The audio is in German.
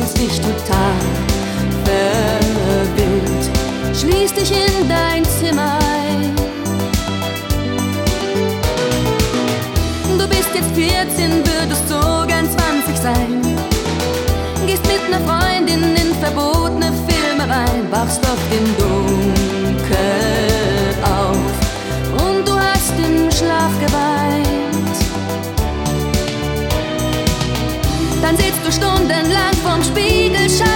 fühlst dich total verwirrt. Schließ dich in dein Zimmer ein. Du bist jetzt 14, würdest so gern 20 sein. Gehst mit ner Freundin in verbotene Filme rein, wachst auf dem Dunkeln auf und du hast im Schlaf geweint. Dann sitzt du stundenlang vorm Spiegel,